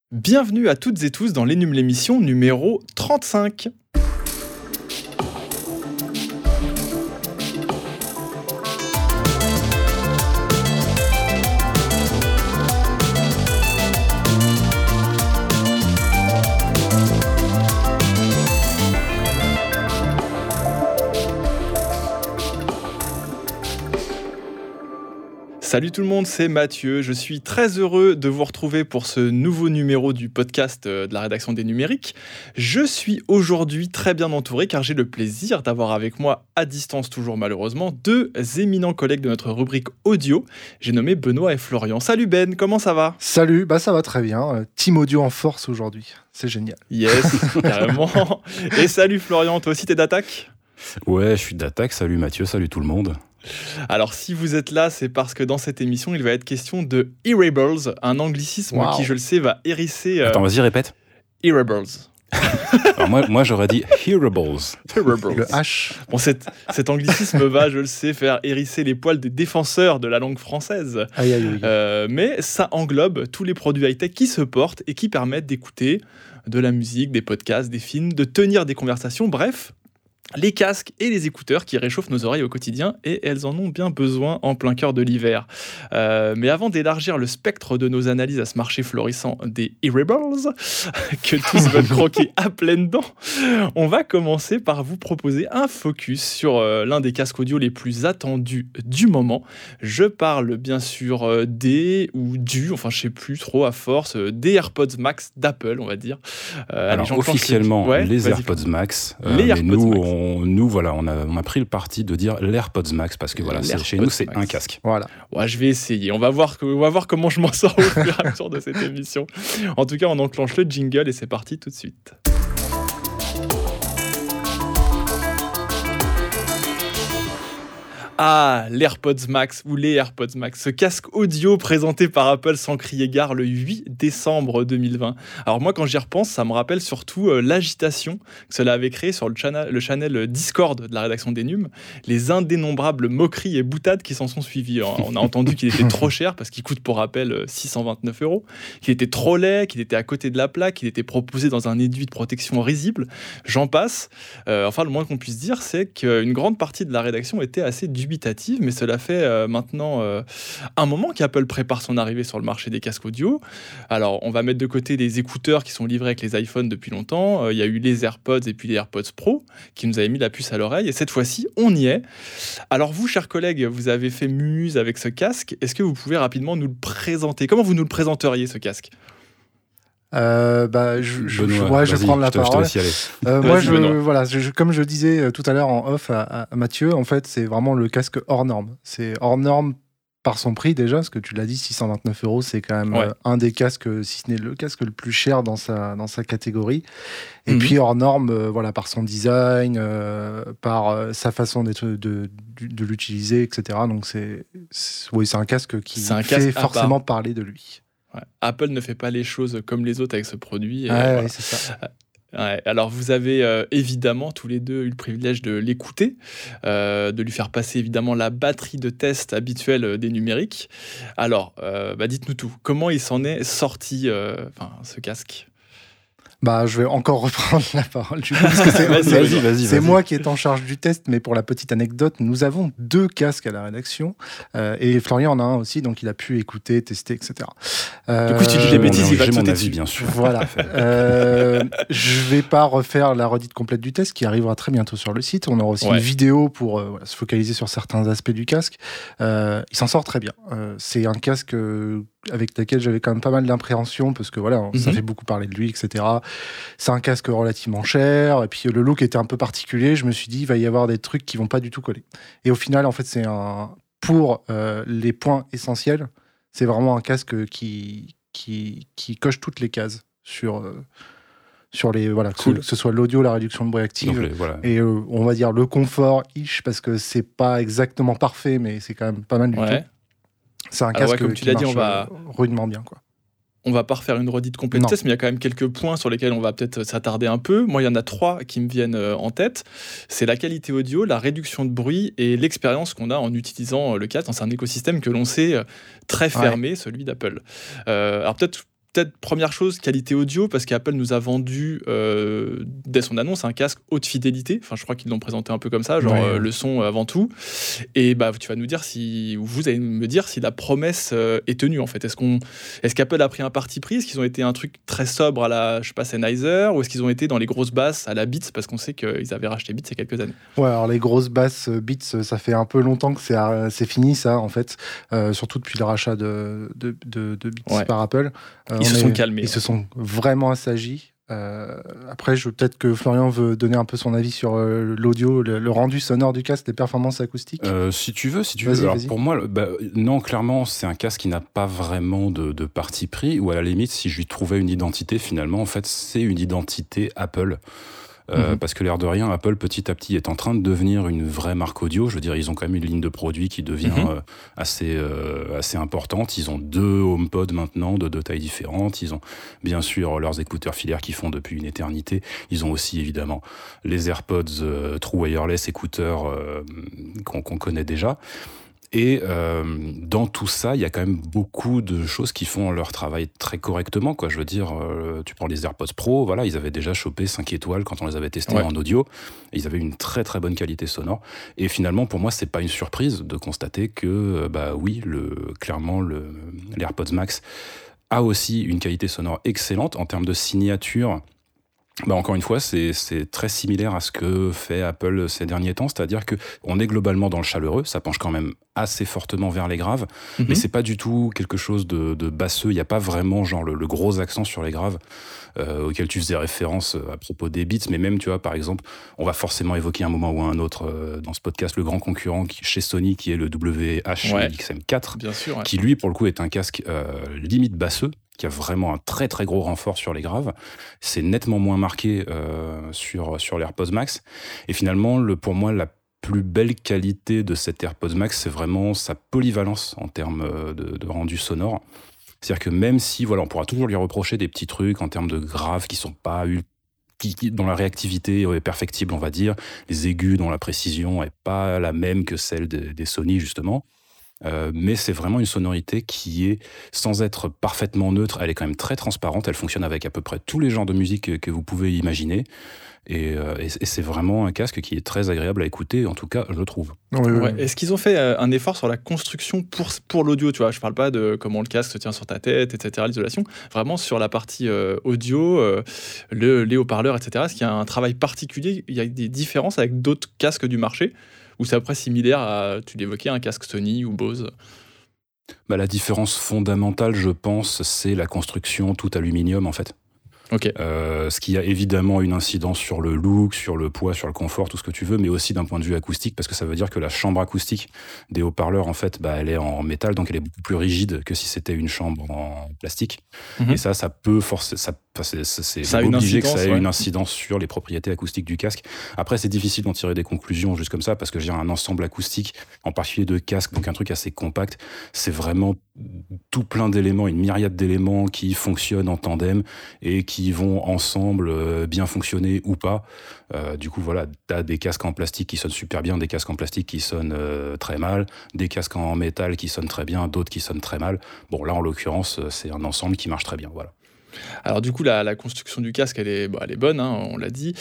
Bienvenue à toutes et tous dans l'Énum l'émission numéro 35. Salut tout le monde, c'est Mathieu. Je suis très heureux de vous retrouver pour ce nouveau numéro du podcast de la rédaction des Numériques. Je suis aujourd'hui très bien entouré car j'ai le plaisir d'avoir avec moi, à distance toujours malheureusement, deux éminents collègues de notre rubrique audio. J'ai nommé Benoît et Florian. Salut Ben, comment ça va ? Salut, ça va très bien. Team audio en force aujourd'hui, c'est génial. Yes, carrément. Et salut Florian, toi aussi t'es d'attaque ? Ouais, je suis d'attaque. Salut Mathieu, salut tout le monde. Alors si vous êtes là, c'est parce que dans cette émission, il va être question de Hearables, un anglicisme qui, je le sais, va hérisser... Attends, vas-y, répète. Hearables. Alors moi, j'aurais dit Hearables. Le H. Bon, cet anglicisme va, je le sais, faire hérisser les poils des défenseurs de la langue française. Aïe, aïe, aïe. Mais ça englobe tous les produits high-tech qui se portent et qui permettent d'écouter de la musique, des podcasts, des films, de tenir des conversations, bref... les casques et les écouteurs qui réchauffent nos oreilles au quotidien et elles en ont bien besoin en plein cœur de l'hiver. Mais avant d'élargir le spectre de nos analyses à ce marché florissant des Hearables, que tous veulent croquer à pleines dents, on va commencer par vous proposer un focus sur l'un des casques audio les plus attendus du moment. Je parle bien sûr enfin je sais plus trop à force, des AirPods Max d'Apple, on va dire. Alors officiellement, les AirPods Max, les AirPods Max. On a pris le parti de dire l'AirPods Max parce que voilà, chez nous, c'est Max. Un casque. Voilà. Ouais, je vais essayer. On va voir comment je m'en sors au fur et à mesure de cette émission. En tout cas, on enclenche le jingle et c'est parti tout de suite. Ah, l'AirPods Max ou les AirPods Max, ce casque audio présenté par Apple sans crier gare le 8 décembre 2020. Alors moi, quand j'y repense, ça me rappelle surtout l'agitation que cela avait créé sur le channel Discord de la rédaction d'Énum, les indénombrables moqueries et boutades qui s'en sont suivies. On a entendu qu'il était trop cher parce qu'il coûte pour rappel 629 €, qu'il était trop laid, qu'il était à côté de la plaque, qu'il était proposé dans un étui de protection risible, j'en passe. Enfin, le moins qu'on puisse dire, c'est qu'une grande partie de la rédaction était assez dubitative, mais cela fait maintenant un moment qu'Apple prépare son arrivée sur le marché des casques audio. Alors, on va mettre de côté les écouteurs qui sont livrés avec les iPhones depuis longtemps. Il y a eu les AirPods et puis les AirPods Pro qui nous avaient mis la puce à l'oreille. Et cette fois-ci, on y est. Alors, vous, chers collègues, vous avez fait mumuse avec ce casque. Est-ce que vous pouvez rapidement nous le présenter ? Comment vous nous le présenteriez, ce casque ? Benoît, je vais prendre la parole. Je te laisse y aller. Moi, comme je disais tout à l'heure en off à Mathieu, en fait, c'est vraiment le casque hors norme. C'est hors norme par son prix déjà, parce que tu l'as dit, 629 €, c'est quand même un des casques, si ce n'est le casque le plus cher dans sa catégorie. Et puis hors norme, par son design, par sa façon de l'utiliser, etc. Donc c'est un casque qui fait forcément parler de lui. Ouais. Apple ne fait pas les choses comme les autres avec ce produit. Ouais, c'est ça. Ouais, alors vous avez évidemment tous les deux eu le privilège de l'écouter, de lui faire passer évidemment la batterie de test habituelle des Numériques. Alors, dites-nous tout. Comment il s'en est sorti, ce casque ? Je vais encore reprendre la parole du coup, parce que c'est moi qui est en charge du test, mais pour la petite anecdote, nous avons 2 casques à la rédaction, et Florian en a un aussi, donc il a pu écouter, tester, etc. Du coup, si tu dis des bêtises, il va te sauter dessus. Bien sûr. Voilà. Je vais pas refaire la redite complète du test, qui arrivera très bientôt sur le site. On aura aussi une vidéo pour se focaliser sur certains aspects du casque. Il s'en sort très bien. C'est un casque avec lequel j'avais quand même pas mal d'appréhension, parce que ça fait beaucoup parler de lui, etc. C'est un casque relativement cher, et puis le look était un peu particulier. Je me suis dit, il va y avoir des trucs qui vont pas du tout coller. Et au final, en fait, pour les points essentiels, c'est vraiment un casque qui coche toutes les cases sur les cool. Que ce soit l'audio, la réduction de bruit active, et on va dire le confort parce que c'est pas exactement parfait, mais c'est quand même pas mal du tout. C'est un casque comme tu l'as dit, rudement bien, quoi. On va pas refaire une redite complète de test, mais il y a quand même quelques points sur lesquels on va peut-être s'attarder un peu. Moi, il y en a 3 qui me viennent en tête. C'est la qualité audio, la réduction de bruit et l'expérience qu'on a en utilisant le casque. C'est un écosystème que l'on sait très fermé, celui d'Apple. Alors peut-être peut-être première chose, qualité audio, parce qu'Apple nous a vendu, dès son annonce, un casque haute fidélité. Enfin, je crois qu'ils l'ont présenté un peu comme ça, genre le son avant tout. Et tu vas nous dire vous allez me dire si la promesse est tenue, en fait. Est-ce qu'Apple a pris un parti pris? Est-ce qu'ils ont été un truc très sobre à la, je sais pas, Sennheiser, ou est-ce qu'ils ont été dans les grosses basses à la Beats, parce qu'on sait qu'ils avaient racheté Beats il y a quelques années? Ouais, alors les grosses basses Beats, ça fait un peu longtemps que c'est fini, ça, en fait. Surtout depuis le rachat de Beats par Apple. Ils se sont calmés. Ils se sont vraiment assagis. Après, peut-être que Florian veut donner un peu son avis sur l'audio, le rendu sonore du casque, les performances acoustiques. Si tu veux. Alors, pour moi, non, clairement, c'est un casque qui n'a pas vraiment de parti pris, ou à la limite, si je lui trouvais une identité, finalement, en fait, c'est une identité Apple. Parce que l'air de rien, Apple, petit à petit, est en train de devenir une vraie marque audio. Je veux dire, ils ont quand même une ligne de produits qui devient assez importante. Ils ont 2 HomePod maintenant, de 2 tailles différentes. Ils ont bien sûr leurs écouteurs filaires qu'ils font depuis une éternité. Ils ont aussi, évidemment, les AirPods True Wireless, écouteurs qu'on connaît déjà. Et dans tout ça, il y a quand même beaucoup de choses qui font leur travail très correctement, quoi. Je veux dire, tu prends les AirPods Pro, voilà, ils avaient déjà chopé 5 étoiles quand on les avait testés en audio. Ils avaient une très très bonne qualité sonore. Et finalement, pour moi, c'est pas une surprise de constater que, oui, clairement, l'AirPods Max a aussi une qualité sonore excellente en termes de signature. Encore une fois, c'est très similaire à ce que fait Apple ces derniers temps, c'est-à-dire que on est globalement dans le chaleureux, ça penche quand même assez fortement vers les graves, mais c'est pas du tout quelque chose de basseux, il n'y a pas vraiment genre le gros accent sur les graves auquel tu faisais référence à propos des Beats, mais même, tu vois, par exemple, on va forcément évoquer un moment ou un autre dans ce podcast le grand concurrent chez Sony qui est le WH-XM4, bien sûr, qui lui, pour le coup, est un casque limite basseux, qui a vraiment un très très gros renfort sur les graves. C'est nettement moins marqué sur l'AirPods Max. Et finalement, pour moi, la plus belle qualité de cet AirPods Max, c'est vraiment sa polyvalence en termes de rendu sonore. C'est-à-dire que même si, voilà, on pourra toujours lui reprocher des petits trucs en termes de graves qui sont pas dont la réactivité est perfectible, on va dire, les aigus dont la précision est pas la même que celle des Sony, justement. Mais c'est vraiment une sonorité qui est, sans être parfaitement neutre, elle est quand même très transparente, elle fonctionne avec à peu près tous les genres de musique que vous pouvez imaginer, et c'est vraiment un casque qui est très agréable à écouter, en tout cas je trouve. Est-ce qu'ils ont fait un effort sur la construction pour l'audio, tu vois? Je parle pas de comment le casque se tient sur ta tête, etc., l'isolation, vraiment sur la partie audio, les haut-parleurs, etc. Est-ce qu'il y a un travail particulier? Il y a des différences avec d'autres casques du marché? Ou c'est après similaire à, tu l'évoquais, un casque Sony ou Bose? La différence fondamentale, je pense, c'est la construction tout aluminium, en fait. Okay. Ce qui a évidemment une incidence sur le look, sur le poids, sur le confort, tout ce que tu veux, mais aussi d'un point de vue acoustique, parce que ça veut dire que la chambre acoustique des haut-parleurs, en fait, elle est en métal, donc elle est beaucoup plus rigide que si c'était une chambre en plastique. Et ça peut forcer... C'est obligé que ça ait une incidence sur les propriétés acoustiques du casque. Après, c'est difficile d'en tirer des conclusions juste comme ça, parce que j'ai un ensemble acoustique, en particulier de casques, donc un truc assez compact. C'est vraiment tout plein d'éléments, une myriade d'éléments qui fonctionnent en tandem et qui vont ensemble bien fonctionner ou pas. Du coup, voilà, t'as des casques en plastique qui sonnent super bien, des casques en plastique qui sonnent très mal, des casques en métal qui sonnent très bien, d'autres qui sonnent très mal. Bon, là, en l'occurrence, c'est un ensemble qui marche très bien, voilà. Alors du coup, la construction du casque, elle est bonne, hein, on l'a dit.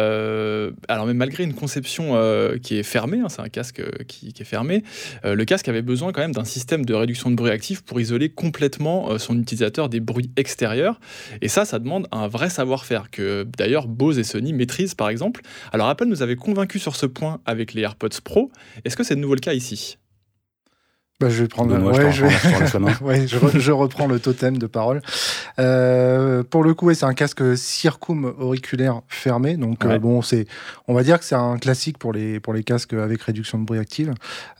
Alors même malgré une conception qui est fermée, hein, c'est un casque qui est fermé, le casque avait besoin quand même d'un système de réduction de bruit actif pour isoler complètement son utilisateur des bruits extérieurs. Et ça demande un vrai savoir-faire que d'ailleurs Bose et Sony maîtrisent par exemple. Alors Apple nous avait convaincus sur ce point avec les AirPods Pro. Est-ce que c'est de nouveau le cas ici ? Je vais prendre. Je reprends le totem de parole. Pour le coup, c'est un casque circum-auriculaire fermé. Donc, on va dire que c'est un classique pour les casques avec réduction de bruit active.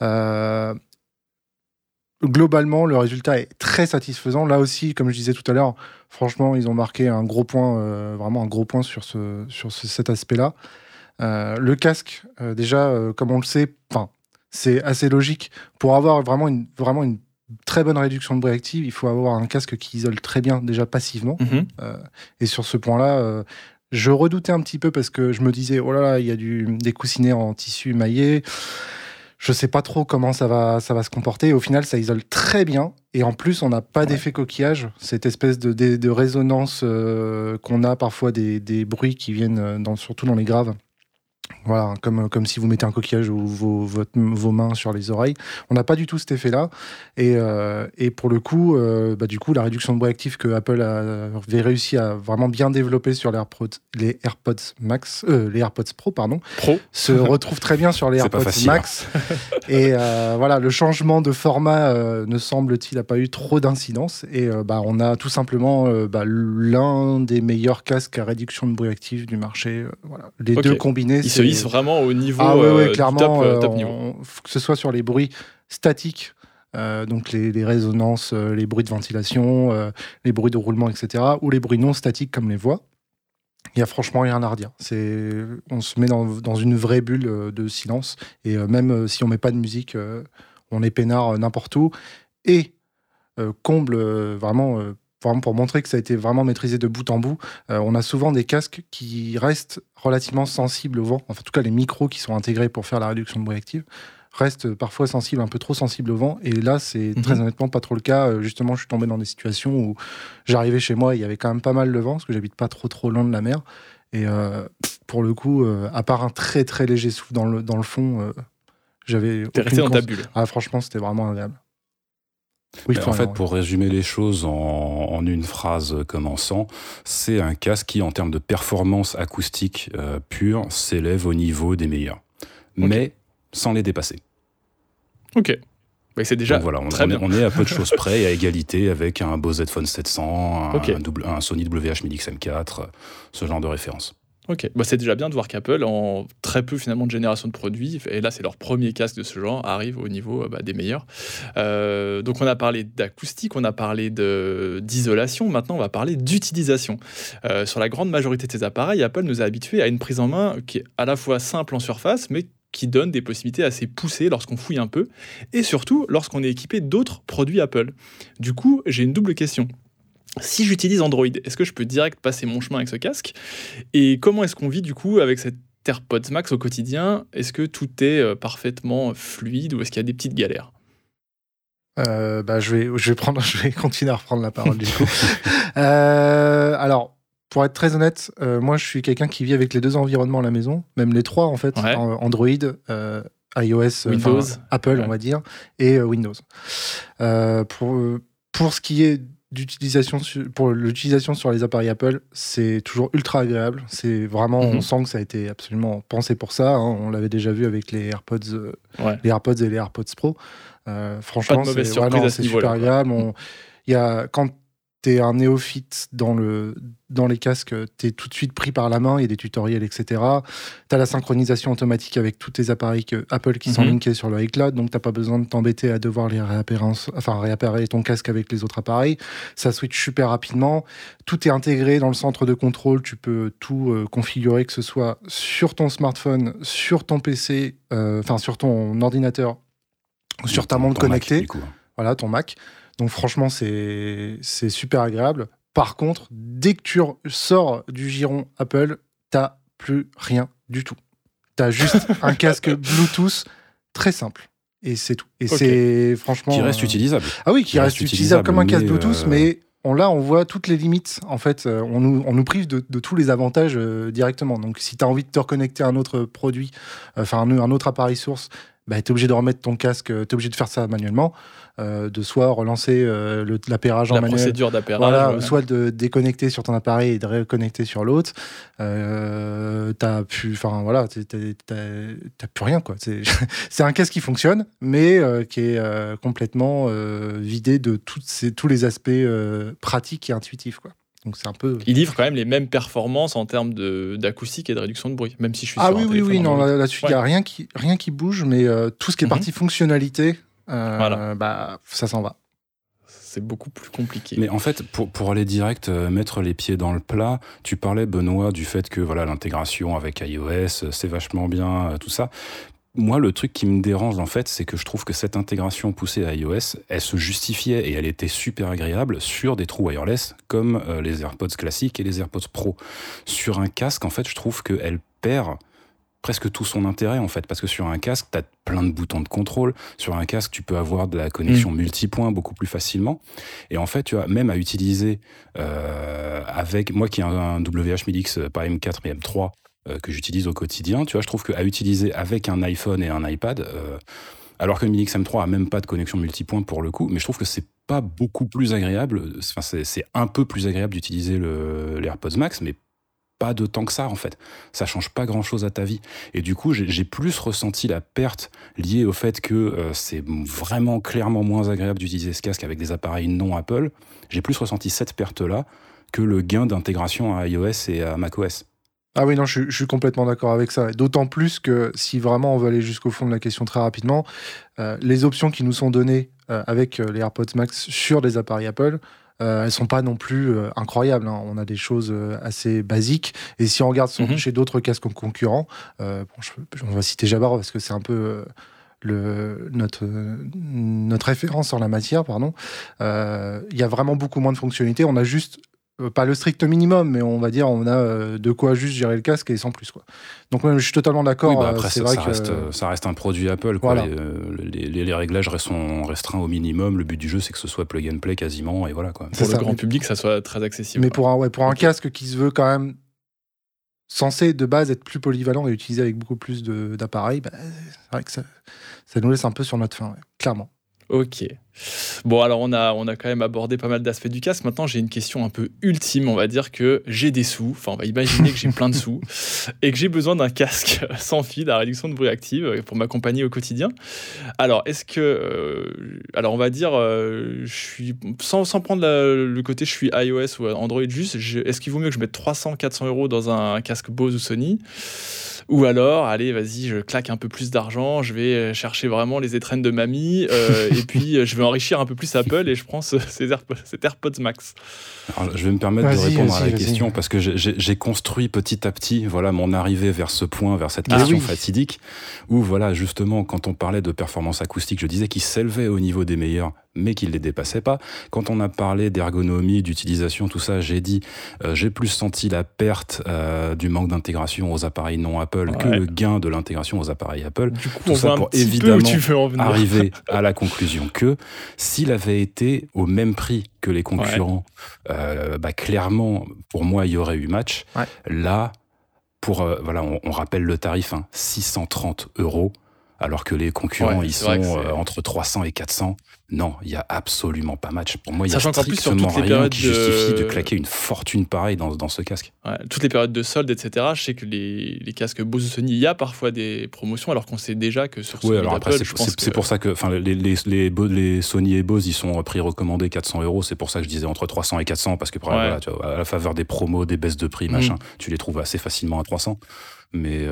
Globalement, le résultat est très satisfaisant. Là aussi, comme je disais tout à l'heure, franchement, ils ont marqué un gros point, vraiment un gros point sur cet aspect-là. Le casque, déjà, comme on le sait, c'est assez logique. Pour avoir vraiment une très bonne réduction de bruit active, il faut avoir un casque qui isole très bien, déjà passivement. Et sur ce point-là, je redoutais un petit peu parce que je me disais, oh là là, il y a des coussinets en tissu émaillé. Je sais pas trop comment ça va se comporter. Au final, ça isole très bien. Et en plus, on n'a pas d'effet coquillage. Cette espèce de résonance qu'on a parfois des bruits qui viennent surtout dans les graves. Voilà, comme si vous mettez un coquillage ou vos mains sur les oreilles. On n'a pas du tout cet effet-là. Et pour le coup, du coup, la réduction de bruit actif que Apple avait réussi à vraiment bien développer sur les AirPods Max, les AirPods Pro, se retrouve très bien sur les AirPods Max. Et voilà, le changement de format ne semble-t-il a pas eu trop d'incidence. Et on a tout simplement l'un des meilleurs casques à réduction de bruit actif du marché. Voilà, les deux combinés. Se hisse vraiment au niveau clairement, top niveau. Que ce soit sur les bruits statiques, donc les résonances, les bruits de ventilation, les bruits de roulement, etc., ou les bruits non statiques comme les voix, il n'y a franchement rien à redire. On se met dans une vraie bulle de silence, et même si on ne met pas de musique, on est peinard n'importe où. Et comble vraiment pour montrer que ça a été vraiment maîtrisé de bout en bout, on a souvent des casques qui restent relativement sensibles au vent. Enfin, en tout cas, les micros qui sont intégrés pour faire la réduction de bruit active restent parfois sensibles, un peu trop sensibles au vent. Et là, c'est très honnêtement pas trop le cas. Justement, je suis tombé dans des situations où j'arrivais chez moi, il y avait quand même pas mal de vent, parce que j'habite pas trop loin de la mer. Et pour le coup, à part un très très léger souffle dans le fond, j'avais... T'es resté dans ta bulle. Ah, franchement, c'était vraiment agréable. Oui, en fait, pour résumer les choses en une phrase commençant, c'est un casque qui, en termes de performance acoustique pure, s'élève au niveau des meilleurs, mais sans les dépasser. Ok. Mais c'est déjà on est à peu de choses près, à égalité avec un Bose Headphone 700, un Sony WH-1000XM4, ce genre de référence. Ok, c'est déjà bien de voir qu'Apple, en très peu finalement de génération de produits, et là c'est leur premier casque de ce genre, arrive au niveau des meilleurs. Donc on a parlé d'acoustique, on a parlé d'isolation, maintenant on va parler d'utilisation. Sur la grande majorité de ces appareils, Apple nous a habitués à une prise en main qui est à la fois simple en surface, mais qui donne des possibilités assez poussées lorsqu'on fouille un peu, et surtout lorsqu'on est équipé d'autres produits Apple. Du coup, j'ai une double question. Si j'utilise Android, est-ce que je peux direct passer mon chemin avec ce casque ? Et comment est-ce qu'on vit du coup avec cet AirPods Max au quotidien ? Est-ce que tout est parfaitement fluide ou est-ce qu'il y a des petites galères ? Je vais continuer à reprendre la parole du coup. Alors, pour être très honnête, moi je suis quelqu'un qui vit avec les deux environnements à la maison, même les trois en fait, Android, iOS, Windows, Apple on va dire, et Windows. Pour ce qui est pour l'utilisation sur les appareils Apple, c'est toujours ultra agréable. C'est vraiment, on sent que ça a été absolument pensé pour ça. On l'avait déjà vu avec les AirPods, les AirPods et les AirPods Pro. Franchement, c'est super agréable. Quand t'es un néophyte dans les casques, t'es tout de suite pris par la main, il y a des tutoriels, etc. T'as la synchronisation automatique avec tous tes appareils Apple qui sont linkés sur le iCloud, donc t'as pas besoin de t'embêter à devoir réappairer ton casque avec les autres appareils. Ça switch super rapidement. Tout est intégré dans le centre de contrôle, tu peux tout configurer, que ce soit sur ton smartphone, sur ton PC, sur ton ordinateur, ou sur ta montre connectée. Voilà, ton Mac. Donc franchement, c'est super agréable. Par contre, dès que tu sors du giron Apple, t'as plus rien du tout. T'as juste un casque Bluetooth très simple. Et c'est tout. Et c'est franchement... Qui reste utilisable. Ah oui, qui reste utilisable comme un casque Bluetooth, mais on voit toutes les limites. En fait, on nous prive de tous les avantages directement. Donc si t'as envie de te reconnecter à un autre produit, un autre appareil source, t'es obligé de remettre ton casque, t'es obligé de faire ça manuellement, de soit relancer l'appairage en manuel, la procédure d'appairage, soit de déconnecter sur ton appareil et de reconnecter sur l'autre. T'as plus rien quoi. C'est un casque qui fonctionne, mais qui est complètement vidé de tous les aspects pratiques et intuitifs quoi. Donc c'est un peu... Il livre quand même les mêmes performances en termes d'acoustique et de réduction de bruit, même si je suis sur un téléphone. Non, là-dessus, il n'y a rien qui bouge, mais tout ce qui est partie fonctionnalité, ça s'en va. C'est beaucoup plus compliqué. Mais en fait, pour aller direct, mettre les pieds dans le plat, tu parlais, Benoît, du fait que l'intégration avec iOS, c'est vachement bien, tout ça. Moi, le truc qui me dérange, en fait, c'est que je trouve que cette intégration poussée à iOS, elle se justifiait et elle était super agréable sur des trous wireless comme les AirPods classiques et les AirPods Pro. Sur un casque, en fait, je trouve qu'elle perd presque tout son intérêt en fait, parce que sur un casque, tu as plein de boutons de contrôle. Sur un casque, tu peux avoir de la connexion multipoint beaucoup plus facilement. Et en fait, tu as même à utiliser avec moi qui ai un WH-1000X, pas M4 mais M3 que j'utilise au quotidien. Tu vois, je trouve qu'à utiliser avec un iPhone et un iPad, alors que le 1000X M3 a même pas de connexion multipoint pour le coup, mais je trouve que c'est pas beaucoup plus agréable. Enfin, c'est un peu plus agréable d'utiliser les AirPods Max, mais pas de tant que ça en fait. Ça change pas grand chose à ta vie. Et du coup, j'ai plus ressenti la perte liée au fait que c'est vraiment clairement moins agréable d'utiliser ce casque avec des appareils non Apple. J'ai plus ressenti cette perte-là que le gain d'intégration à iOS et à macOS. Ah oui, non, je suis complètement d'accord avec ça. D'autant plus que si vraiment on veut aller jusqu'au fond de la question très rapidement, les options qui nous sont données avec les AirPods Max sur des appareils Apple, elles sont pas non plus incroyables. Hein. On a des choses assez basiques. Et si on regarde chez d'autres casques concurrents, on va citer Jabra parce que c'est un peu notre référence en la matière, pardon. Il y a vraiment beaucoup moins de fonctionnalités. On a juste pas le strict minimum, mais on va dire on a de quoi juste gérer le casque et sans plus, quoi. Donc je suis totalement d'accord. Oui, après, ça reste un produit Apple, quoi. Voilà. Les réglages sont restreints au minimum. Le but du jeu, c'est que ce soit plug and play quasiment, et voilà, quoi. Pour le grand public, ça soit très accessible. Mais pour un casque qui se veut quand même censé de base être plus polyvalent et utilisé avec beaucoup plus d'appareils, c'est vrai que ça nous laisse un peu sur notre faim, clairement. Ok. Bon, alors on a quand même abordé pas mal d'aspects du casque. Maintenant, j'ai une question un peu ultime. On va dire que j'ai des sous. Enfin, on va imaginer que j'ai plein de sous et que j'ai besoin d'un casque sans fil à réduction de bruit active pour m'accompagner au quotidien. Alors, est-ce que... alors, on va dire... je suis... Sans prendre le côté je suis iOS ou Android juste, est-ce qu'il vaut mieux que je mette 300-400 € dans un casque Bose ou Sony ? Ou alors, allez, vas-y, je claque un peu plus d'argent, je vais chercher vraiment les étrennes de mamie, et puis je vais enrichir un peu plus Apple et je prends cet AirPods Max. Alors, je vais me permettre de répondre à la question parce que j'ai construit petit à petit mon arrivée vers ce point, vers cette question fatidique, où voilà, justement, quand on parlait de performance acoustique, je disais qu'il s'élevait au niveau des meilleurs, mais qu'il ne les dépassait pas. Quand on a parlé d'ergonomie, d'utilisation, tout ça, j'ai dit, j'ai plus senti la perte du manque d'intégration aux appareils non Apple que le gain de l'intégration aux appareils Apple. Du coup, tout on ça voit pour un petit évidemment peu où tu veux en venir. Arriver à la conclusion que s'il avait été au même prix que les concurrents, clairement, pour moi, il y aurait eu match. Ouais. Là, on rappelle le tarif, 630 €. Alors que les concurrents, ils sont entre 300 et 400. Non, il n'y a absolument pas match. Pour moi, il y a strictement rien qui justifie de claquer une fortune pareille dans ce casque. Ouais, toutes les périodes de solde, etc., je sais que les casques Bose ou Sony, il y a parfois des promotions, alors qu'on sait déjà que sur celui d'Apple, après, c'est pour ça que les Sony et Bose, ils sont prix recommandés 400 €. C'est pour ça que je disais entre 300 et 400, parce que tu vois, à la faveur des promos, des baisses de prix, machin, tu les trouves assez facilement à 300. Mais...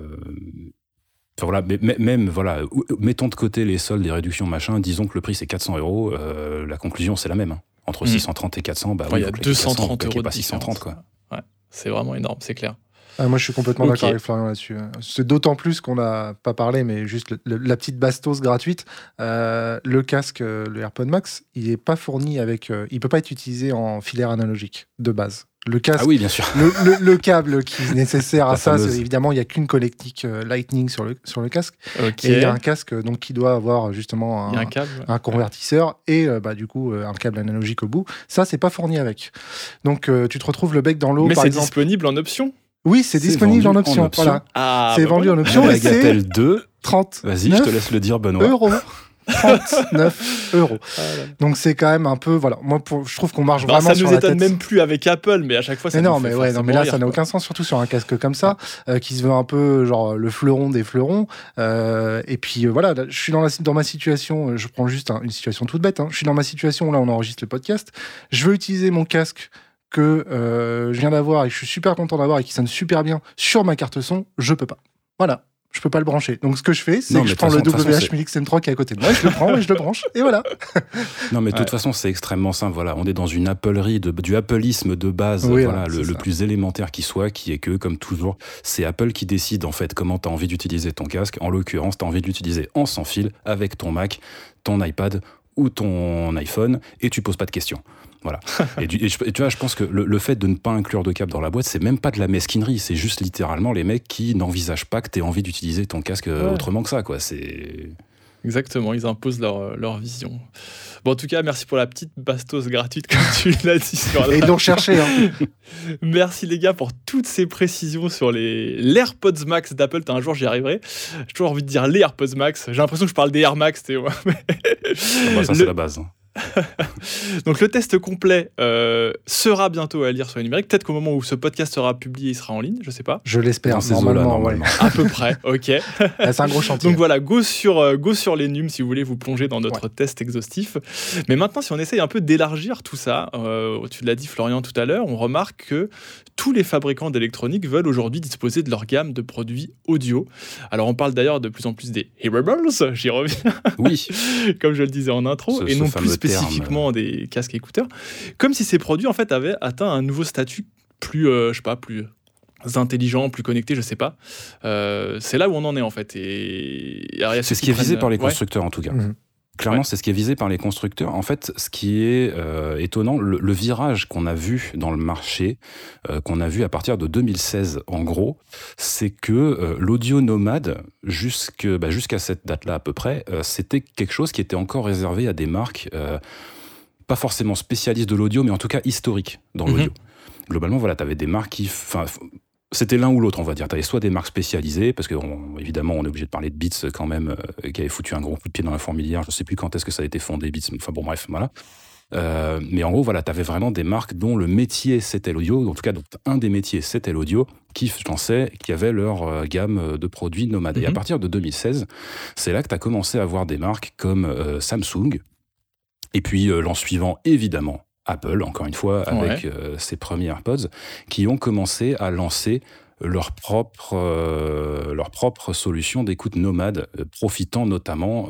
voilà, mais même, voilà, mettons de côté les soldes, les réductions, machin, disons que le prix c'est 400 €, la conclusion c'est la même. Entre 630 et 400, il y a 230 € pas 630, quoi. Ouais, c'est vraiment énorme, c'est clair. Moi, je suis complètement d'accord avec Florian là-dessus. C'est d'autant plus qu'on n'a pas parlé, mais juste la petite bastos gratuite. Le casque, le AirPod Max, il n'est pas fourni avec... il ne peut pas être utilisé en filaire analogique, de base. Le casque, oui, bien sûr. Le câble qui est nécessaire à ça, c'est évidemment, il n'y a qu'une connectique Lightning sur le casque. Okay. Et il y a un casque donc, qui doit avoir justement un convertisseur et du coup un câble analogique au bout. Ça, c'est pas fourni avec. Donc, tu te retrouves le bec dans l'eau, par exemple. Mais c'est disponible en option ? Oui, c'est disponible en option. Voilà. C'est vendu en option. Et c'est 30. Vas-y, je te laisse le dire, Benoît. 39 €. Donc c'est quand même un peu, voilà. Moi, je trouve qu'on marche vraiment sur la tête. Ça nous étonne même plus avec Apple, mais à chaque fois, ça nous fait mais là, ça n'a aucun sens, surtout sur un casque comme ça, qui se veut un peu genre le fleuron des fleurons. Et puis voilà, là, je suis dans ma situation. Je prends juste une situation toute bête. Je suis dans ma situation où là, on enregistre le podcast. Je veux utiliser mon casque que je viens d'avoir et que je suis super content d'avoir et qui sonne super bien sur ma carte son. Je peux pas. Voilà. Je peux pas le brancher. Donc, ce que je fais, c'est que je prends le WH-1000X M3 qui est à côté de moi, je le prends et je le branche, et voilà. Non, mais de toute façon, c'est extrêmement simple. Voilà, on est dans une applerie, du appleisme de base, le plus élémentaire qui soit, qui est que, comme toujours, c'est Apple qui décide, en fait, comment tu as envie d'utiliser ton casque. En l'occurrence, tu as envie de l'utiliser en sans fil, avec ton Mac, ton iPad ou ton iPhone, et tu poses pas de questions. Voilà. Et tu vois, je pense que le fait de ne pas inclure de câble dans la boîte, c'est même pas de la mesquinerie, c'est juste littéralement les mecs qui n'envisagent pas que tu aies envie d'utiliser ton casque autrement que ça, quoi. Exactement, ils imposent leur vision. Bon, en tout cas, merci pour la petite bastos gratuite, comme tu l'as dit sur la... Et donc chercher, hein. Merci les gars pour toutes ces précisions sur l'AirPods Max d'Apple. Un jour, j'y arriverai. J'ai toujours envie de dire les AirPods Max. J'ai l'impression que je parle des Air Max, tu vois. Ça, c'est la base. Donc le test complet sera bientôt à lire sur les numériques. Peut-être qu'au moment où ce podcast sera publié, il sera en ligne, je sais pas. Je l'espère, normalement. Ouais. À peu près, ok. C'est un gros chantier. Donc voilà, go sur les nums si vous voulez vous plonger dans notre test exhaustif. Mais maintenant, si on essaye un peu d'élargir tout ça, tu l'as dit Florian tout à l'heure, on remarque que tous les fabricants d'électronique veulent aujourd'hui disposer de leur gamme de produits audio. Alors on parle d'ailleurs de plus en plus des hearables, j'y reviens. Oui. Comme je le disais en intro, et non plus spécifiquement des casques écouteurs, comme si ces produits en fait avaient atteint un nouveau statut plus, plus intelligent, plus connecté, je sais pas. C'est là où on en est en fait. C'est ce qui est visé par les constructeurs en tout cas. Mmh. Clairement, c'est ce qui est visé par les constructeurs. En fait, ce qui est étonnant, le virage qu'on a vu dans le marché, qu'on a vu à partir de 2016, en gros, c'est que l'audio nomade, jusqu'à cette date-là à peu près, c'était quelque chose qui était encore réservé à des marques, pas forcément spécialistes de l'audio, mais en tout cas historiques dans l'audio. Globalement, voilà, tu avais des marques qui... C'était l'un ou l'autre, on va dire. Tu avais soit des marques spécialisées, parce que évidemment, on est obligé de parler de Beats quand même, qui avait foutu un gros coup de pied dans la fourmilière. Je ne sais plus quand est-ce que ça a été fondé, Beats. Enfin bon, bref, voilà. Mais en gros, voilà, tu avais vraiment des marques dont le métier, c'était l'audio. En tout cas, un des métiers, c'était l'audio, qui avaient leur gamme de produits nomades. Et à partir de 2016, c'est là que tu as commencé à voir des marques comme Samsung. Et puis, l'an suivant, évidemment, Apple, encore une fois, avec ses premiers AirPods, qui ont commencé à lancer leur propre solution d'écoute nomade, profitant notamment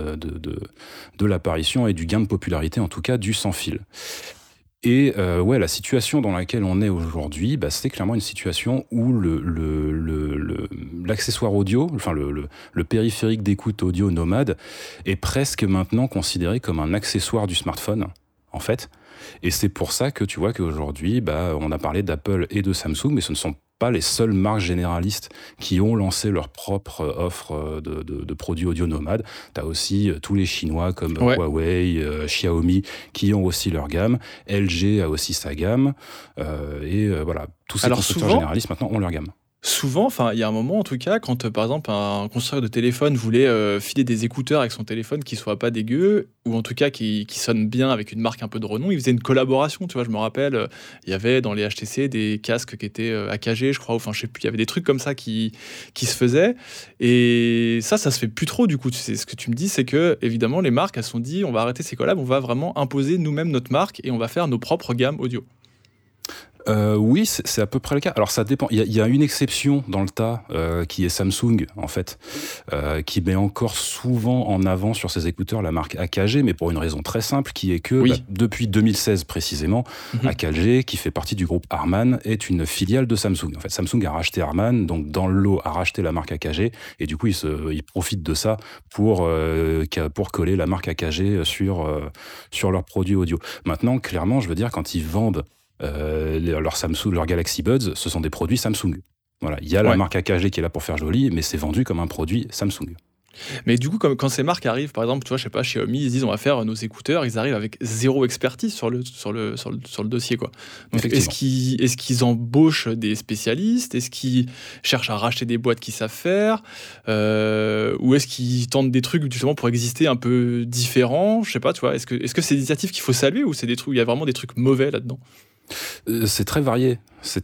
de l'apparition et du gain de popularité, en tout cas, du sans-fil. Et la situation dans laquelle on est aujourd'hui, c'est clairement une situation où l'accessoire audio, enfin le périphérique d'écoute audio nomade, est presque maintenant considéré comme un accessoire du smartphone, en fait. Et c'est pour ça que tu vois qu'aujourd'hui, on a parlé d'Apple et de Samsung, mais ce ne sont pas les seules marques généralistes qui ont lancé leur propre offre de produits audio nomades. Tu as aussi tous les Chinois comme Huawei, Xiaomi, qui ont aussi leur gamme. LG a aussi sa gamme. Voilà, tous ces constructeurs généralistes maintenant ont leur gamme. Souvent, il y a un moment en tout cas, quand par exemple un constructeur de téléphone voulait filer des écouteurs avec son téléphone qui soient pas dégueux, ou en tout cas qui sonnent bien avec une marque un peu de renom, il faisait une collaboration, tu vois, je me rappelle, il y avait dans les HTC des casques qui étaient AKG, je crois, je sais plus, il y avait des trucs comme ça qui se faisaient, et ça se fait plus trop du coup, tu sais, ce que tu me dis, c'est que évidemment les marques, elles se sont dit, on va arrêter ces collabs, on va vraiment imposer nous-mêmes notre marque, et on va faire nos propres gammes audio. Oui, c'est à peu près le cas. Alors ça dépend. Il y a une exception dans le tas qui est Samsung en fait, qui met encore souvent en avant sur ses écouteurs la marque AKG, mais pour une raison très simple, qui est que depuis 2016 précisément, AKG, qui fait partie du groupe Harman, est une filiale de Samsung. En fait, Samsung a racheté Harman, donc dans le lot a racheté la marque AKG, et du coup ils profitent de ça pour coller la marque AKG sur leurs produits audio. Maintenant, clairement, je veux dire, quand ils vendent leur Samsung, leur Galaxy Buds, ce sont des produits Samsung. Voilà, il y a la marque AKG qui est là pour faire joli, mais c'est vendu comme un produit Samsung. Mais du coup, quand ces marques arrivent, par exemple, tu vois, je sais pas, Xiaomi, ils disent on va faire nos écouteurs, ils arrivent avec zéro expertise sur le dossier, quoi. Donc, est-ce qu'ils embauchent des spécialistes? Est-ce qu'ils cherchent à racheter des boîtes qui savent faire? Ou est-ce qu'ils tentent des trucs justement pour exister un peu différents? Je sais pas, tu vois. Est-ce que c'est des initiatives qu'il faut saluer, ou c'est des trucs, il y a vraiment des trucs mauvais là-dedans? C'est très varié.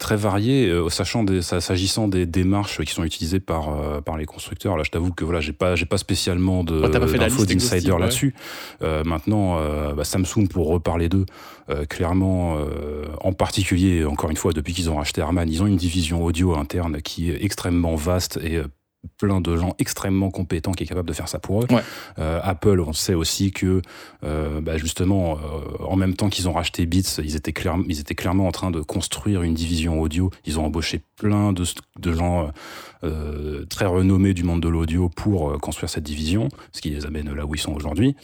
S'agissant des démarches qui sont utilisées par les constructeurs. Là, je t'avoue que j'ai pas spécialement d'infos d'insider là-dessus. Maintenant, Samsung, pour reparler d'eux, clairement, en particulier, encore une fois, depuis qu'ils ont racheté Harman, ils ont une division audio interne qui est extrêmement vaste et plein de gens extrêmement compétents qui est capable de faire ça pour eux. Apple, on sait aussi que justement, en même temps qu'ils ont racheté Beats, ils étaient clairement en train de construire une division audio. Ils ont embauché plein de gens très renommés du monde de l'audio pour construire cette division, ce qui les amène là où ils sont aujourd'hui.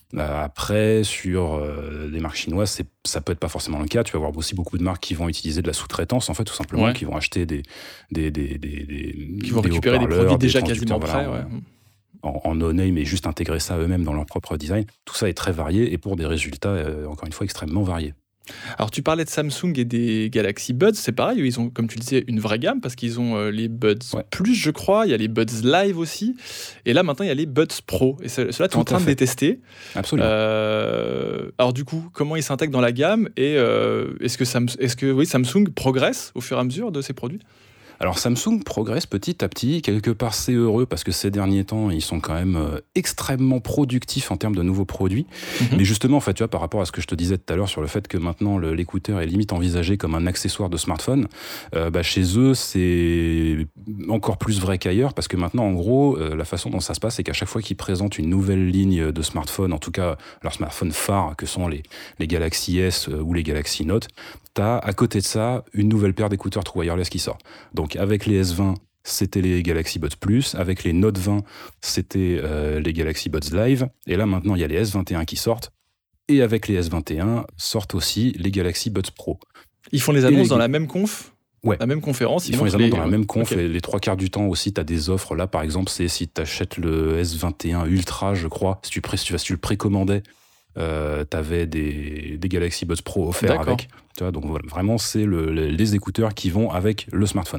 Après, sur les marques chinoises, ça peut être pas forcément le cas. Tu vas avoir aussi beaucoup de marques qui vont utiliser de la sous-traitance, en fait, tout simplement, qui vont acheter qui vont récupérer des produits déjà quasiment prêts. En no-name, mais juste intégrer ça eux-mêmes dans leur propre design. Tout ça est très varié et pour des résultats, encore une fois, extrêmement variés. Alors, tu parlais de Samsung et des Galaxy Buds, c'est pareil, ils ont, comme tu le disais, une vraie gamme parce qu'ils ont les Buds Plus, je crois, il y a les Buds Live aussi, et là, maintenant, il y a les Buds Pro, et ceux-là, tu es en train de les tester. Absolument. Alors, du coup, comment ils s'intègrent dans la gamme, et est-ce que Samsung progresse au fur et à mesure de ses produits ? Alors Samsung progresse petit à petit, quelque part c'est heureux parce que ces derniers temps ils sont quand même extrêmement productifs en termes de nouveaux produits. Mais justement en fait tu vois par rapport à ce que je te disais tout à l'heure sur le fait que maintenant l'écouteur est limite envisagé comme un accessoire de smartphone, chez eux c'est encore plus vrai qu'ailleurs parce que maintenant en gros la façon dont ça se passe c'est qu'à chaque fois qu'ils présentent une nouvelle ligne de smartphone, en tout cas leurs smartphones phares que sont les Galaxy S ou les Galaxy Note, t'as à côté de ça une nouvelle paire d'écouteurs True Wireless qui sort. Donc avec les S20, c'était les Galaxy Buds Plus, avec les Note 20, c'était les Galaxy Buds Live, et là maintenant il y a les S21 qui sortent, et avec les S21 sortent aussi les Galaxy Buds Pro. Ils font les annonces dans la même conf ? Ouais. La même conférence. Ils font les annonces dans la même conf, et les 3/4 du temps aussi, tu as des offres. Là, par exemple, c'est si tu achètes le S21 Ultra, je crois, si tu le précommandais, t'avais des Galaxy Buds Pro offerts avec. Tu vois, donc voilà, vraiment, c'est les écouteurs qui vont avec le smartphone.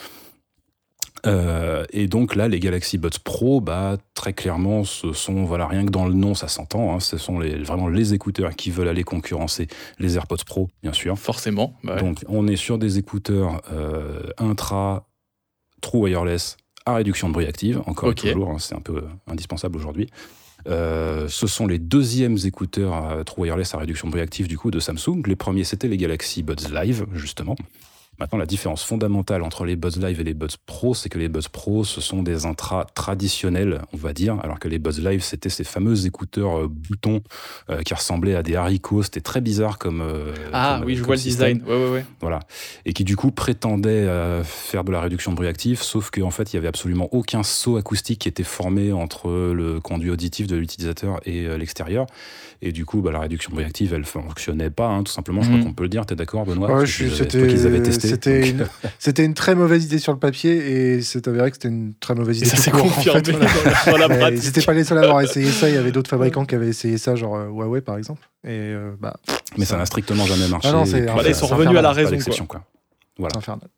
Et donc là, les Galaxy Buds Pro, très clairement, ce sont, voilà, rien que dans le nom, ça s'entend, hein, ce sont vraiment les écouteurs qui veulent aller concurrencer les AirPods Pro, bien sûr. Forcément. Ouais. Donc on est sur des écouteurs intra, True Wireless, à réduction de bruit active, encore et toujours, hein, c'est un peu indispensable aujourd'hui. Ce sont les deuxièmes écouteurs True Wireless à réduction de bruit active du coup de Samsung. Les premiers c'était les Galaxy Buds Live justement. Maintenant, la différence fondamentale entre les Buds Live et les Buds Pro, c'est que les Buds Pro, ce sont des intras traditionnels, on va dire, alors que les Buds Live, c'était ces fameux écouteurs boutons qui ressemblaient à des haricots. C'était très bizarre comme je vois le design. Ouais. Voilà. Et qui, du coup, prétendaient faire de la réduction de bruit actif, sauf qu'en fait, il n'y avait absolument aucun saut acoustique qui était formé entre le conduit auditif de l'utilisateur et l'extérieur. Et du coup, la réduction de bruit active, elle ne fonctionnait pas, hein, tout simplement. Je crois qu'on peut le dire. T'es d'accord, Benoît? Ouais, c'est toi qu'ils avaient testé. C'était une très mauvaise idée sur le papier et c'est avéré que c'était une très mauvaise idée. Et ça s'est confirmé dans la pratique. Ils n'étaient pas les seuls à avoir essayé ça. Il y avait d'autres fabricants qui avaient essayé ça, genre Huawei par exemple. Et, mais ça n'a strictement jamais marché. Ils sont revenus à la raison. Voilà. C'est infernal.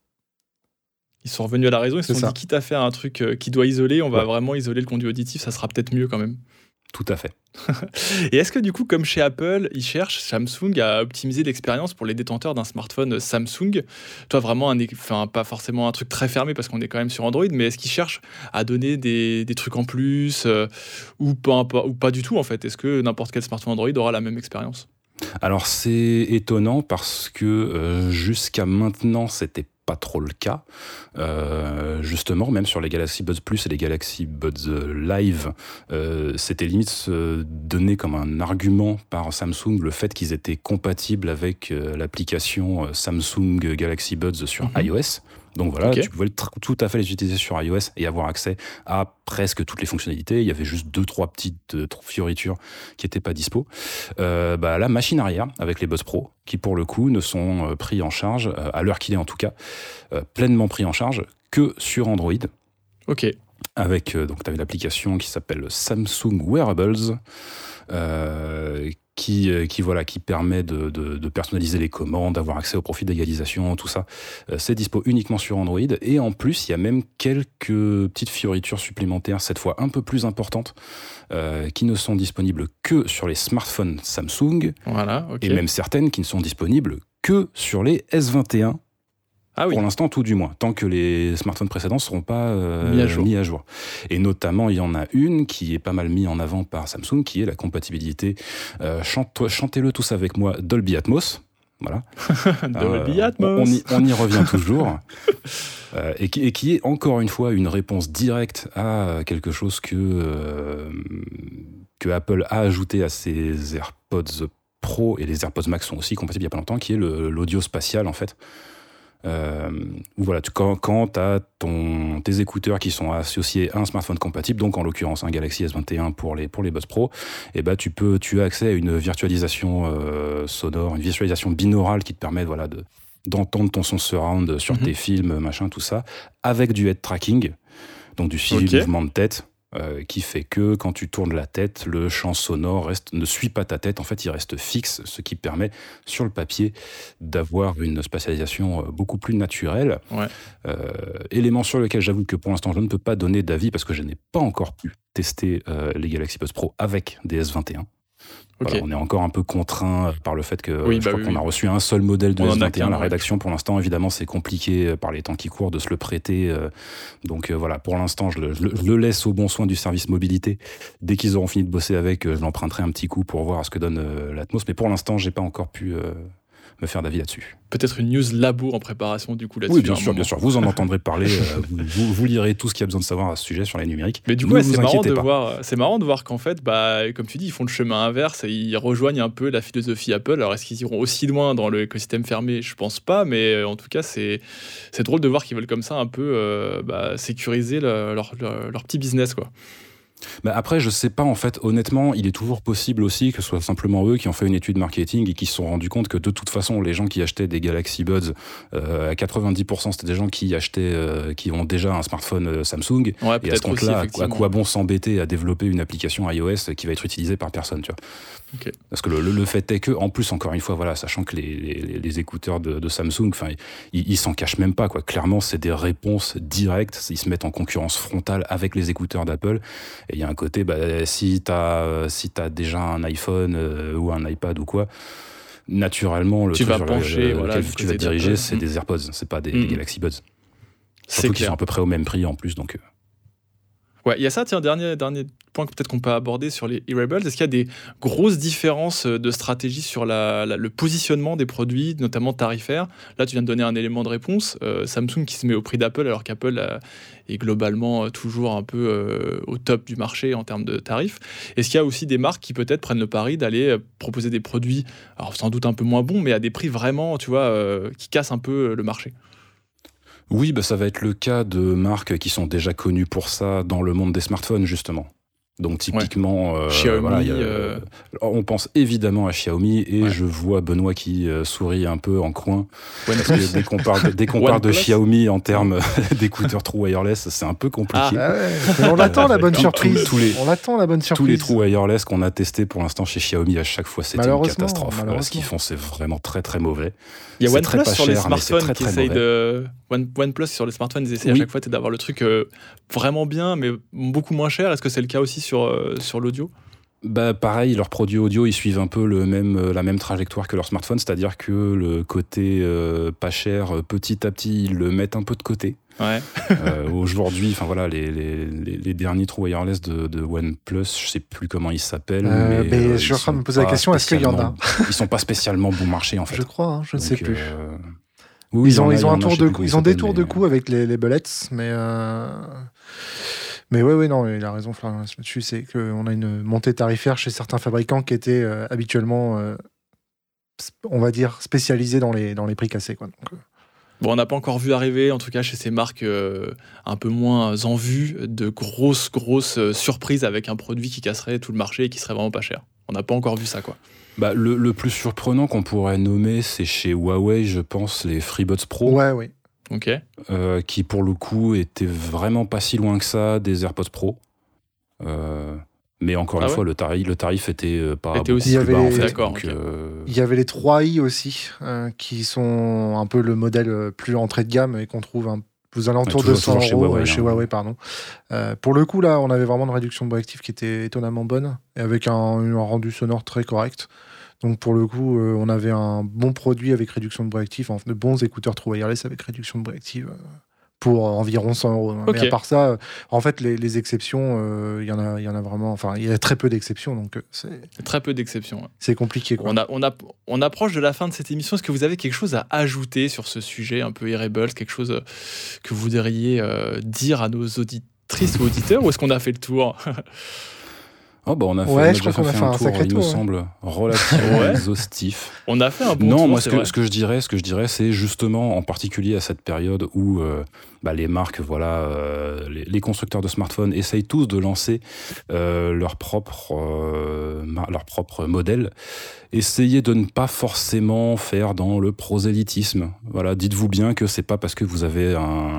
Ils sont revenus à la raison. Ils se sont dit, quitte à faire un truc qui doit isoler, on va vraiment isoler le conduit auditif. Ça sera peut-être mieux quand même. Tout à fait. Et est-ce que du coup, comme chez Apple, ils cherchent Samsung à optimiser l'expérience pour les détenteurs d'un smartphone Samsung? Toi, vraiment, pas forcément un truc très fermé parce qu'on est quand même sur Android, mais est-ce qu'ils cherchent à donner des trucs en plus ou pas du tout en fait? Est-ce que n'importe quel smartphone Android aura la même expérience? Alors c'est étonnant parce que jusqu'à maintenant, c'était pas trop le cas. Justement, même sur les Galaxy Buds Plus et les Galaxy Buds Live, c'était limite donné comme un argument par Samsung le fait qu'ils étaient compatibles avec l'application Samsung Galaxy Buds sur iOS. Donc voilà, tu pouvais tout à fait les utiliser sur iOS et avoir accès à presque toutes les fonctionnalités. Il y avait juste 2-3 petites fioritures qui n'étaient pas dispo. La machine arrière avec les Buds Pro, qui pour le coup ne sont pris en charge, à l'heure qu'il est en tout cas, pleinement pris en charge que sur Android. Ok. Avec, donc tu avais l'application qui s'appelle Samsung Wearables, qui permet de personnaliser les commandes, d'avoir accès au profil d'égalisation, tout ça. C'est dispo uniquement sur Android. Et en plus, il y a même quelques petites fioritures supplémentaires, cette fois un peu plus importantes, qui ne sont disponibles que sur les smartphones Samsung. Voilà, et même certaines qui ne sont disponibles que sur les S21. Pour l'instant, tout du moins, tant que les smartphones précédents ne seront pas mis à jour. Et notamment, il y en a une qui est pas mal mise en avant par Samsung, qui est la compatibilité, chantez-le tous avec moi, Dolby Atmos. Voilà. Dolby Atmos. On y revient toujours. Et qui est encore une fois une réponse directe à quelque chose que Apple a ajouté à ses AirPods Pro, et les AirPods Max sont aussi compatibles il n'y a pas longtemps, qui est l'audio spatial en fait. Voilà, quand tu as tes écouteurs qui sont associés à un smartphone compatible, donc en l'occurrence un Galaxy S21 pour les Buds Pro, et tu as accès à une virtualisation sonore, une virtualisation binaurale qui te permet d'entendre ton son surround sur tes films, machin, tout ça, avec du head tracking, donc du suivi de mouvement de tête. Qui fait que quand tu tournes la tête, le champ sonore ne suit pas ta tête, en fait il reste fixe, ce qui permet sur le papier d'avoir une spatialisation beaucoup plus naturelle. Élément sur lequel j'avoue que pour l'instant je ne peux pas donner d'avis parce que je n'ai pas encore pu tester les Galaxy Buds Pro avec des S21. Voilà, on est encore un peu contraint par le fait que je crois qu'on a reçu un seul modèle de S21. La rédaction, pour l'instant, évidemment, c'est compliqué par les temps qui courent de se le prêter. Donc voilà, pour l'instant, je le laisse au bon soin du service mobilité. Dès qu'ils auront fini de bosser avec, je l'emprunterai un petit coup pour voir ce que donne l'Atmos. Mais pour l'instant, j'ai pas encore pu me faire d'avis là-dessus. Peut-être une news labo en préparation du coup là-dessus. Oui, bien sûr. Vous en entendrez parler. Vous lirez tout ce qu'il y a besoin de savoir à ce sujet sur les numériques. Mais du coup, c'est marrant de voir qu'en fait, comme tu dis, ils font le chemin inverse et ils rejoignent un peu la philosophie Apple. Alors, est-ce qu'ils iront aussi loin dans l'écosystème fermé ? Je pense pas, mais en tout cas, c'est drôle de voir qu'ils veulent comme ça un peu sécuriser leur petit business, quoi. Après, je sais pas, en fait, honnêtement, il est toujours possible aussi que ce soit simplement eux qui ont fait une étude marketing et qui se sont rendus compte que de toute façon, les gens qui achetaient des Galaxy Buds, à 90%, c'était des gens qui qui ont déjà un smartphone Samsung. Et à ce compte-là, à quoi bon s'embêter à développer une application iOS qui va être utilisée par personne, tu vois. Parce que le fait est que, en plus, encore une fois, voilà, sachant que les écouteurs de Samsung, ils s'en cachent même pas, quoi. Clairement, c'est des réponses directes. Ils se mettent en concurrence frontale avec les écouteurs d'Apple. Et il y a un côté, si t'as déjà un iPhone ou un iPad ou quoi, naturellement, le truc sur lequel tu vas te diriger, c'est des AirPods, c'est pas des Galaxy Buds. Surtout qu'ils sont à peu près au même prix en plus, donc... Ouais, il y a ça, tiens, dernier point que peut-être qu'on peut aborder sur les Hearables. Est-ce qu'il y a des grosses différences de stratégie sur le positionnement des produits, notamment tarifaires ? Là, tu viens de donner un élément de réponse. Samsung qui se met au prix d'Apple, alors qu'Apple est globalement toujours un peu au top du marché en termes de tarifs. Est-ce qu'il y a aussi des marques qui peut-être prennent le pari d'aller proposer des produits, alors sans doute un peu moins bons, mais à des prix vraiment, tu vois, qui cassent un peu le marché ? Oui, ça va être le cas de marques qui sont déjà connues pour ça dans le monde des smartphones, justement. Donc typiquement, Xiaomi, on pense évidemment à Xiaomi et je vois Benoît qui sourit un peu en coin. Parce que dès qu'on parle de Xiaomi en termes d'écouteurs true wireless, c'est un peu compliqué. On attend la bonne surprise. Tous les true wireless qu'on a testés pour l'instant chez Xiaomi, à chaque fois, c'était une catastrophe. Ce qu'ils font, c'est vraiment très très mauvais. Il y a OnePlus sur les smartphones qui essaye de... OnePlus sur les smartphones, ils essayent à chaque fois d'avoir le truc vraiment bien, mais beaucoup moins cher. Est-ce que c'est le cas aussi sur l'audio ? Pareil, leurs produits audio, ils suivent un peu la même trajectoire que leur smartphone, c'est-à-dire que le côté pas cher, petit à petit, ils le mettent un peu de côté. Aujourd'hui, les derniers true wireless de OnePlus, je sais plus comment ils s'appellent. Je suis en train de me poser la question, est-ce qu'il y en a ? Ils sont pas spécialement bon marché en fait. Je crois, je ne sais plus. Oui, ils ont des tours de cou avec les bullets, mais ouais, non, il a raison Florian là-dessus, c'est qu'on a une montée tarifaire chez certains fabricants qui étaient habituellement, on va dire, spécialisés dans les prix cassés, quoi. Donc, Bon, on n'a pas encore vu arriver, en tout cas chez ces marques un peu moins en vue, de grosses surprises avec un produit qui casserait tout le marché et qui serait vraiment pas cher. On n'a pas encore vu ça, quoi. Le plus surprenant qu'on pourrait nommer, c'est chez Huawei, je pense, les FreeBuds Pro. Ouais, oui. Ok. Qui, pour le coup, étaient vraiment pas si loin que ça des AirPods Pro. Mais encore une fois, le tarif était pas aussi plus bas, en fait. D'accord. Donc, il y avait les 3i aussi, qui sont un peu le modèle plus entrée de gamme et qu'on trouve aux alentours de 100 € chez Huawei, pardon. Pour le coup, là, on avait vraiment une réduction de bruit actif qui était étonnamment bonne et avec un rendu sonore très correct. Donc pour le coup, on avait un bon produit avec réduction de bruit actif, de bons écouteurs true wireless avec réduction de bruit actif pour environ 100 €. Okay. Mais à part ça, en fait, les exceptions, il y en a vraiment. Enfin, il y a très peu d'exceptions, donc c'est très peu d'exceptions. Ouais. C'est compliqué, quoi. On approche de la fin de cette émission. Est-ce que vous avez quelque chose à ajouter sur ce sujet un peu Hearables, quelque chose que vous voudriez dire à nos auditrices ou auditeurs, ou est-ce qu'on a fait le tour ? Oh bah on a fait, un tour, il me semble, relativement exhaustif. On a fait un bon tour. Non, moi ce que je dirais, c'est justement en particulier à cette période où les marques, les constructeurs de smartphones essayent tous de lancer leur propre modèle. Essayez de ne pas forcément faire dans le prosélytisme. Voilà, dites-vous bien que c'est pas parce que vous avez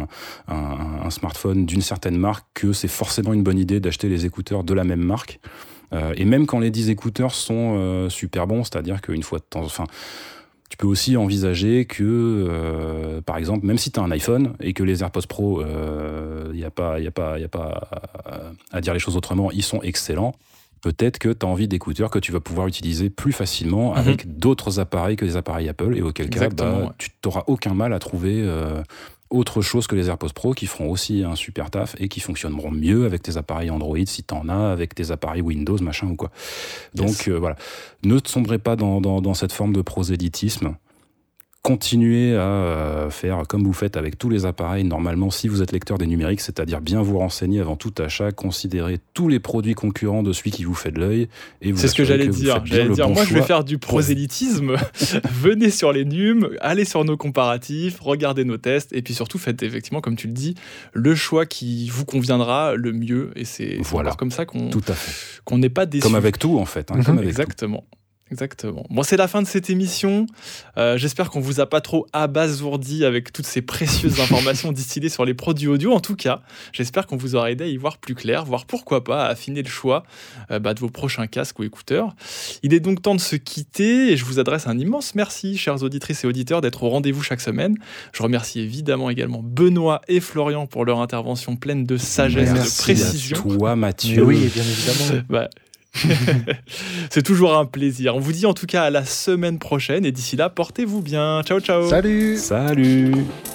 un smartphone d'une certaine marque que c'est forcément une bonne idée d'acheter les écouteurs de la même marque. Et même quand les 10 écouteurs sont super bons, c'est-à-dire qu'une fois de temps, tu peux aussi envisager que, par exemple, même si tu as un iPhone et que les AirPods Pro, y a pas à dire les choses autrement, ils sont excellents. Peut-être que tu as envie d'écouteurs que tu vas pouvoir utiliser plus facilement avec d'autres appareils que les appareils Apple, et auquel cas, tu n'auras aucun mal à trouver autre chose que les AirPods Pro qui feront aussi un super taf et qui fonctionneront mieux avec tes appareils Android si tu en as, avec tes appareils Windows, machin ou quoi. Donc voilà, ne sombrez pas dans cette forme de prosélytisme. Continuez à faire comme vous faites avec tous les appareils. Normalement, si vous êtes lecteur des numériques, c'est-à-dire bien vous renseigner avant tout achat, considérer tous les produits concurrents de celui qui vous fait de l'œil. C'est ce que j'allais dire. Moi, je vais faire du prosélytisme. Venez sur les nums, allez sur nos comparatifs, regardez nos tests, et puis surtout, faites effectivement, comme tu le dis, le choix qui vous conviendra le mieux. Et c'est encore comme ça qu'on n'est pas déçu. Comme avec tout, en fait. Exactement. Exactement. Bon, c'est la fin de cette émission. J'espère qu'on vous a pas trop abasourdi avec toutes ces précieuses informations distillées sur les produits audio. En tout cas, j'espère qu'on vous aura aidé à y voir plus clair, voire pourquoi pas à affiner le choix de vos prochains casques ou écouteurs. Il est donc temps de se quitter et je vous adresse un immense merci, chères auditrices et auditeurs, d'être au rendez-vous chaque semaine. Je remercie évidemment également Benoît et Florian pour leur intervention pleine de sagesse et de précision. Merci à toi, Mathieu. Mais oui, bien évidemment. C'est toujours un plaisir. On vous dit en tout cas à la semaine prochaine et d'ici là, portez-vous bien. Ciao, ciao. Salut.